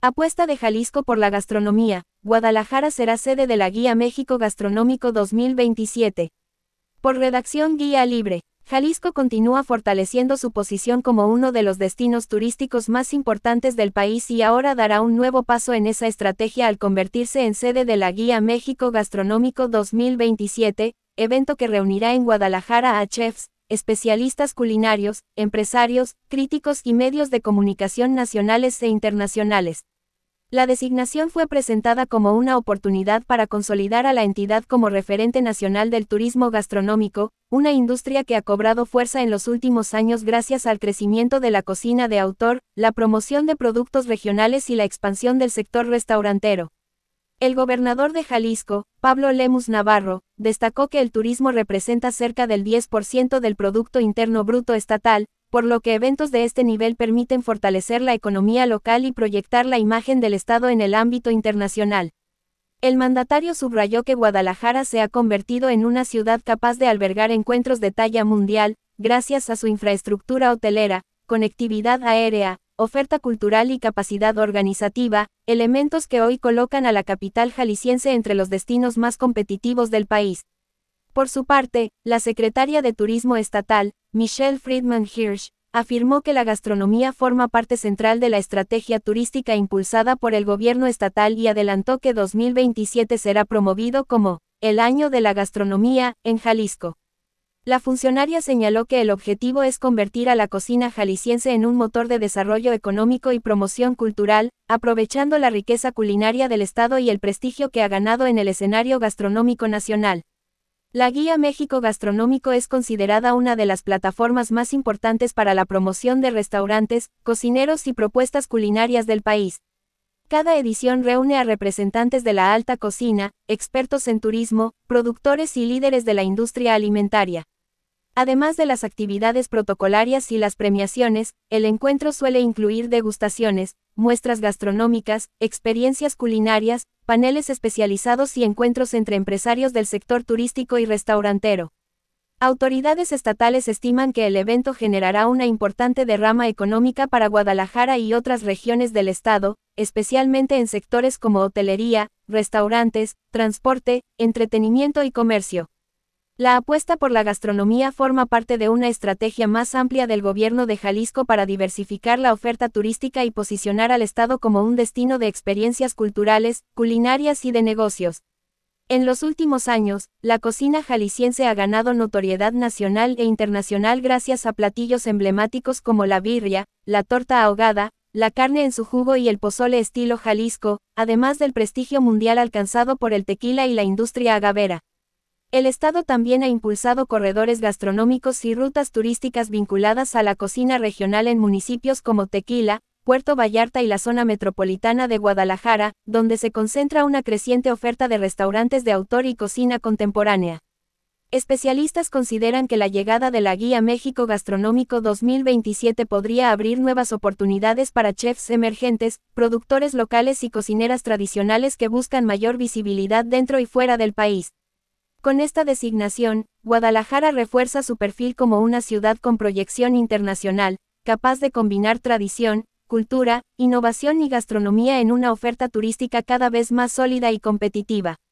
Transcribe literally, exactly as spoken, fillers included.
Apuesta de Jalisco por la gastronomía. Guadalajara será sede de la Guía México Gastronómico dos mil veintisiete. Por redacción Guía Libre. Jalisco continúa fortaleciendo su posición como uno de los destinos turísticos más importantes del país y ahora dará un nuevo paso en esa estrategia al convertirse en sede de la Guía México Gastronómico dos mil veintisiete, evento que reunirá en Guadalajara a chefs, especialistas culinarios, empresarios, críticos y medios de comunicación nacionales e internacionales. La designación fue presentada como una oportunidad para consolidar a la entidad como referente nacional del turismo gastronómico, una industria que ha cobrado fuerza en los últimos años gracias al crecimiento de la cocina de autor, la promoción de productos regionales y la expansión del sector restaurantero. El gobernador de Jalisco, Pablo Lemus Navarro, destacó que el turismo representa cerca del diez por ciento del Producto Interno Bruto estatal, por lo que eventos de este nivel permiten fortalecer la economía local y proyectar la imagen del Estado en el ámbito internacional. El mandatario subrayó que Guadalajara se ha convertido en una ciudad capaz de albergar encuentros de talla mundial, gracias a su infraestructura hotelera, conectividad aérea, oferta cultural y capacidad organizativa, elementos que hoy colocan a la capital jalisciense entre los destinos más competitivos del país. Por su parte, la secretaria de Turismo Estatal, Michelle Friedman Hirsch, afirmó que la gastronomía forma parte central de la estrategia turística impulsada por el gobierno estatal y adelantó que dos mil veintisiete será promovido como el año de la gastronomía en Jalisco. La funcionaria señaló que el objetivo es convertir a la cocina jalisciense en un motor de desarrollo económico y promoción cultural, aprovechando la riqueza culinaria del estado y el prestigio que ha ganado en el escenario gastronómico nacional. La Guía México Gastronómico es considerada una de las plataformas más importantes para la promoción de restaurantes, cocineros y propuestas culinarias del país. Cada edición reúne a representantes de la alta cocina, expertos en turismo, productores y líderes de la industria alimentaria. Además de las actividades protocolarias y las premiaciones, el encuentro suele incluir degustaciones, muestras gastronómicas, experiencias culinarias, paneles especializados y encuentros entre empresarios del sector turístico y restaurantero. Autoridades estatales estiman que el evento generará una importante derrama económica para Guadalajara y otras regiones del estado, especialmente en sectores como hotelería, restaurantes, transporte, entretenimiento y comercio. La apuesta por la gastronomía forma parte de una estrategia más amplia del gobierno de Jalisco para diversificar la oferta turística y posicionar al estado como un destino de experiencias culturales, culinarias y de negocios. En los últimos años, la cocina jalisciense ha ganado notoriedad nacional e internacional gracias a platillos emblemáticos como la birria, la torta ahogada, la carne en su jugo y el pozole estilo Jalisco, además del prestigio mundial alcanzado por el tequila y la industria agavera. El estado también ha impulsado corredores gastronómicos y rutas turísticas vinculadas a la cocina regional en municipios como Tequila, Puerto Vallarta y la zona metropolitana de Guadalajara, donde se concentra una creciente oferta de restaurantes de autor y cocina contemporánea. Especialistas consideran que la llegada de la Guía México Gastronómico dos mil veintisiete podría abrir nuevas oportunidades para chefs emergentes, productores locales y cocineras tradicionales que buscan mayor visibilidad dentro y fuera del país. Con esta designación, Guadalajara refuerza su perfil como una ciudad con proyección internacional, capaz de combinar tradición, cultura, innovación y gastronomía en una oferta turística cada vez más sólida y competitiva.